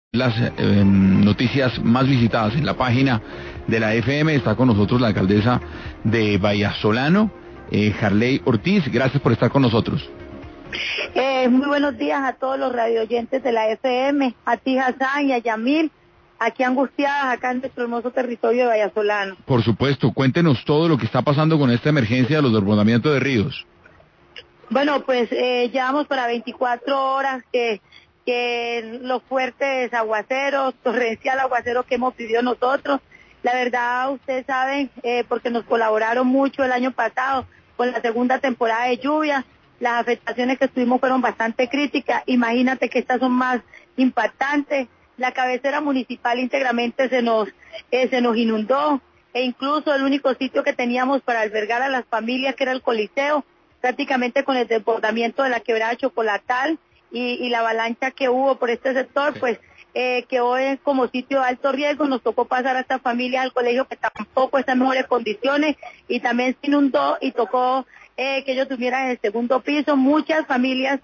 Las noticias más visitadas en la página de la FM. Está con nosotros la alcaldesa de Vallasolano, Harley Ortiz. Gracias por estar con nosotros. Muy buenos días a todos los radioyentes de la FM, a ti Hassan y a Yamil, aquí angustiadas acá en nuestro hermoso territorio de Vallasolano. Por supuesto, cuéntenos todo lo que está pasando con esta emergencia de los desbordamientos de ríos. Bueno, pues llevamos para 24 horas que los fuertes aguaceros, torrencial aguacero que hemos vivido nosotros. La verdad, ustedes saben, porque nos colaboraron mucho el año pasado con la segunda temporada de lluvia, las afectaciones que tuvimos fueron bastante críticas. Imagínate que estas son más impactantes. La cabecera municipal íntegramente se nos inundó, e incluso el único sitio que teníamos para albergar a las familias, que era el Coliseo, prácticamente con el desbordamiento de la quebrada Chocolatal y la avalancha que hubo por este sector, pues quedó como sitio de alto riesgo. Nos tocó pasar a estas familias al colegio que tampoco está en mejores condiciones, y también se inundó y tocó que ellos tuvieran en el segundo piso. Muchas familias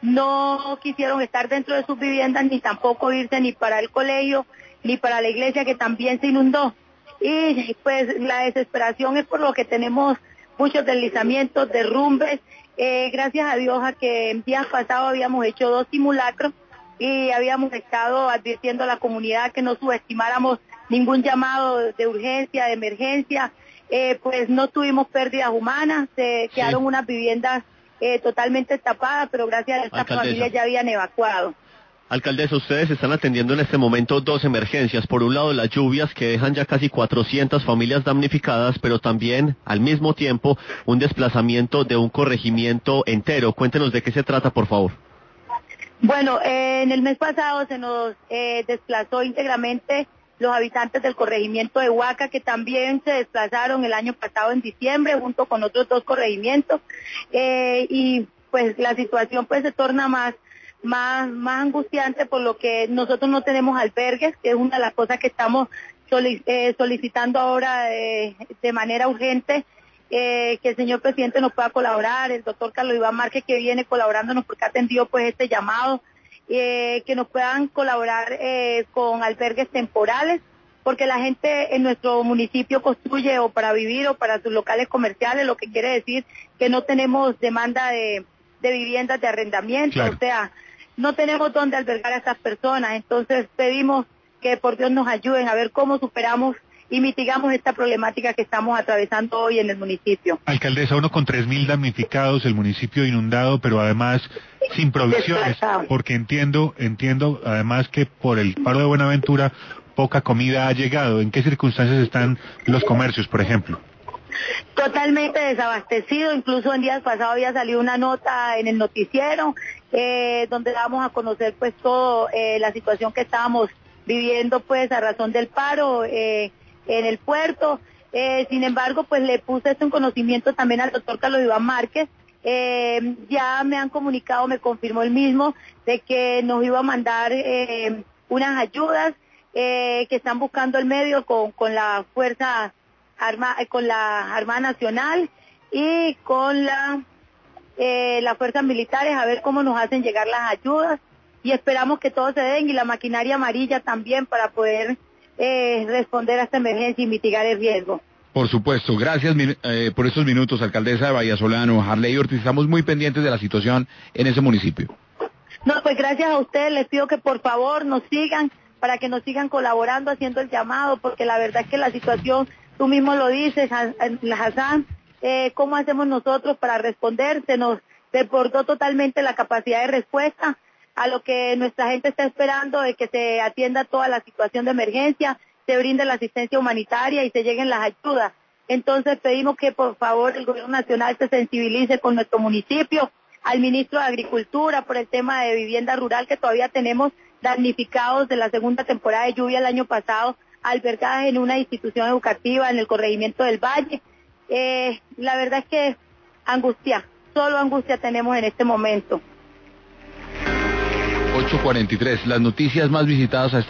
no quisieron estar dentro de sus viviendas, ni tampoco irse ni para el colegio, ni para la iglesia, que también se inundó. Y pues la desesperación es por lo que tenemos muchos deslizamientos, derrumbes. Gracias a Dios a que en días pasados habíamos hecho 2 simulacros y habíamos estado advirtiendo a la comunidad que no subestimáramos ningún llamado de urgencia, de emergencia. Pues no tuvimos pérdidas humanas, se quedaron unas viviendas totalmente tapadas, pero gracias a estas familias ya habían evacuado. Alcaldesa, ustedes están atendiendo en este momento 2 emergencias. Por un lado, las lluvias que dejan ya casi 400 familias damnificadas, pero también, al mismo tiempo, un desplazamiento de un corregimiento entero. Cuéntenos de qué se trata, por favor. Bueno, en el mes pasado se nos desplazó íntegramente los habitantes del corregimiento de Huaca, que también se desplazaron el año pasado en diciembre, junto con otros 2 corregimientos, y pues la situación pues se torna más angustiante, por lo que nosotros no tenemos albergues, que es una de las cosas que estamos solicitando ahora de manera urgente, que el señor presidente nos pueda colaborar, el doctor Carlos Iván Márquez, que viene colaborándonos porque ha atendido pues este llamado, que nos puedan colaborar con albergues temporales, porque la gente en nuestro municipio construye o para vivir o para sus locales comerciales, lo que quiere decir que no tenemos demanda de viviendas de arrendamiento, claro. O sea, no tenemos dónde albergar a estas personas. Entonces pedimos que por Dios nos ayuden a ver cómo superamos y mitigamos esta problemática que estamos atravesando hoy en el municipio. Alcaldesa, uno con 3.000 damnificados, el municipio inundado, pero además sin provisiones, porque entiendo además que por el paro de Buenaventura poca comida ha llegado. ¿En qué circunstancias están los comercios, por ejemplo? Totalmente desabastecido. Incluso en días pasados había salido una nota en el noticiero donde dábamos a conocer pues todo la situación que estábamos viviendo pues a razón del paro en el puerto. Sin embargo, pues le puse esto en conocimiento también al doctor Carlos Iván Márquez. Ya me han comunicado, me confirmó él mismo, de que nos iba a mandar unas ayudas que están buscando el medio con la Fuerza con la Armada Nacional y con las fuerzas militares, a ver cómo nos hacen llegar las ayudas, y esperamos que todo se den, y la maquinaria amarilla también, para poder responder a esta emergencia y mitigar el riesgo. Por supuesto, gracias por estos minutos, alcaldesa de Vallasolano, Harley Ortiz. Estamos muy pendientes de la situación en ese municipio. No, pues gracias a ustedes, les pido que por favor nos sigan, para que nos sigan colaborando, haciendo el llamado, porque la verdad es que la situación, tú mismo lo dices, Hassan, ¿cómo hacemos nosotros para responder? Se nos desbordó totalmente la capacidad de respuesta a lo que nuestra gente está esperando, de que se atienda toda la situación de emergencia, se brinde la asistencia humanitaria y se lleguen las ayudas. Entonces pedimos que por favor el gobierno nacional se sensibilice con nuestro municipio, al ministro de Agricultura por el tema de vivienda rural, que todavía tenemos damnificados de la segunda temporada de lluvia el año pasado, albergadas en una institución educativa en el corregimiento del Valle. La verdad es que angustia, solo angustia tenemos en este momento. 8:43, las noticias más visitadas a